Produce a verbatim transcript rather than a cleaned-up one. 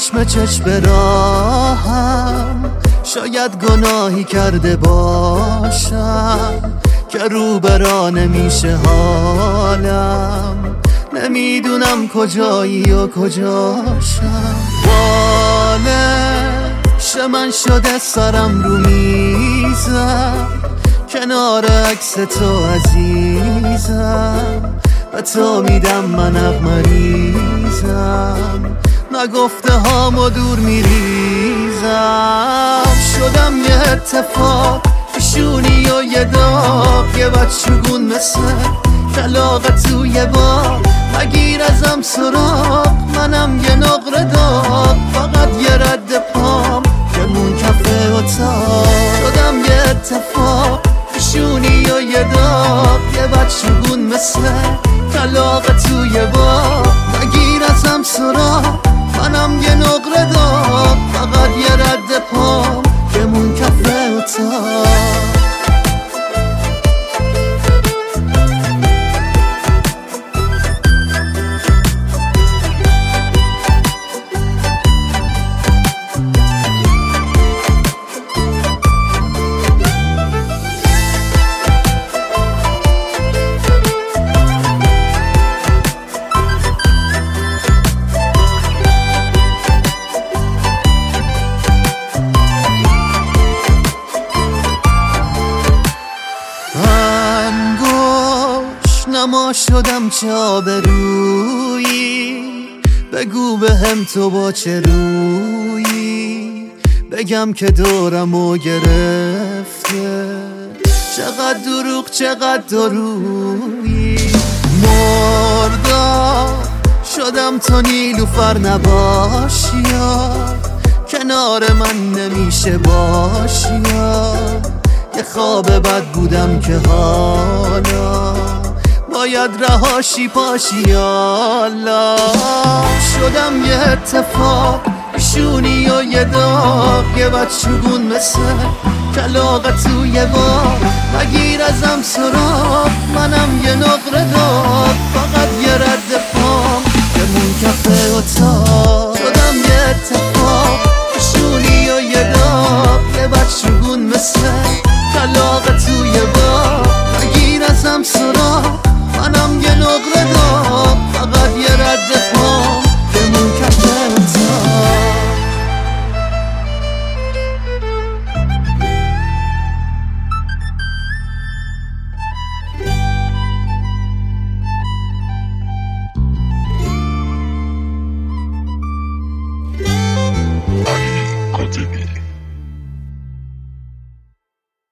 چشم چشم راهم، شاید گناهی کرده باشم که رو برا نمیشه حالم. نمیدونم کجایی و کجاشم. بالش من شده سرم رو میزم، کنار عکس تو عزیزم. به تو میدم من عق مریضم، نگفته هامو دور میریزم. شدم یه اتفاق، پیشونی و یه داغ، یه بچگون مثل کلاغ توی باغ. مگیر ازم سراغ، منم یه نقره داغ، فقط یه رد پام که مون کفه اتاق. شدم یه اتفاق، پیشونی و یه داغ، یه بچگون مثل کلاغ توی باغ. مگیر ازم سراغ، منم یه نقره داغ، فقط یه رد پام که مون کفه اتاق. نما شدم چه آبرویی، بگو به هم تو با چه رویی. بگم که دورمو گرفته، چقدر دروغ چقدر درویی. مردم شدم تو نیلوفر نباشی یا کنار من نمیشه باشی یا. یه خواب بد بودم که حالا باید رهاشی پاشی یالا. شدم یه اتفاق، پیشونی و یه داغ، یه بچگون مثل کلاغ توی باغ. مگیر ازم سراغ، منم یه نقره داغ، فقط یه رد پام که مون کفه اتاق. شدم یه اتفاق، پیشونی و یه داغ، یه بچگون مثل کلاغ توی باغ. مگیر ازم سراغ، منم یه نقره داغ، فقط یه رد پام که مون کفه اتاق. علی کاتبی